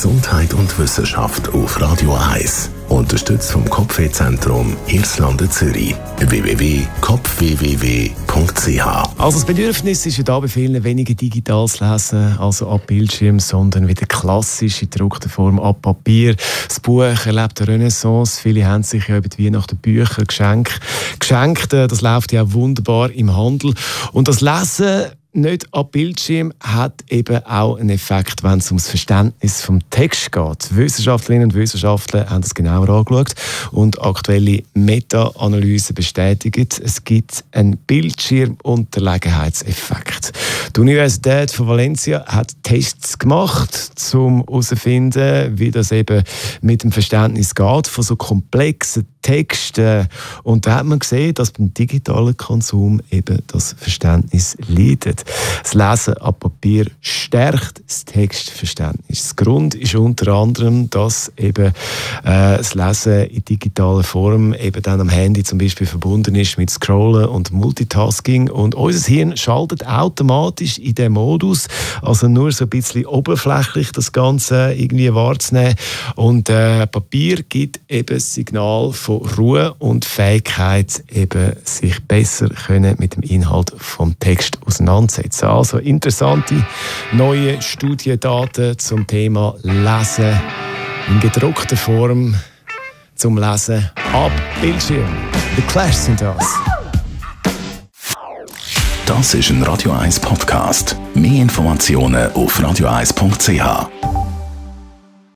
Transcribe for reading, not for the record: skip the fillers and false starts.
Gesundheit und Wissenschaft auf Radio 1. Unterstützt vom Kopfwehzentrum Irlande Zürich. www.kopfwww.ch. Also das Bedürfnis ist ja da bei vielen weniger digital zu lesen, also ab Bildschirm, sondern wieder klassisch in gedruckter Form ab Papier. Das Buch erlebt eine Renaissance. Viele haben sich ja über die Weihnachten Bücher geschenkt. Das läuft ja auch wunderbar im Handel. Und das Lesen nicht ab Bildschirm hat eben auch einen Effekt, wenn es ums Verständnis vom Text geht. Wissenschaftlerinnen und Wissenschaftler haben das genauer angeschaut und aktuelle Meta-Analysen bestätigen, es gibt einen Bildschirmunterlegenheitseffekt. Die Universität von Valencia hat Tests gemacht, um herauszufinden, wie das eben mit dem Verständnis geht von so komplexen Texten. Und da hat man gesehen, dass beim digitalen Konsum eben das Verständnis leidet. Das Lesen ab Papier stärkt das Textverständnis. Der Grund ist unter anderem, dass eben das Lesen in digitaler Form eben dann am Handy zum Beispiel verbunden ist mit Scrollen und Multitasking. Und unser Hirn schaltet automatisch in den Modus, also nur so ein bisschen oberflächlich das Ganze irgendwie wahrzunehmen. Und Papier gibt eben das Signal von Ruhe und Fähigkeit, eben sich besser können mit dem Inhalt vom Text auseinandersetzen. Also interessante neue Studiendaten zum Thema Lesen in gedruckter Form, zum Lesen ab Bildschirm. The Clash sind das. Das ist ein Radio 1 Podcast. Mehr Informationen auf radio1.ch.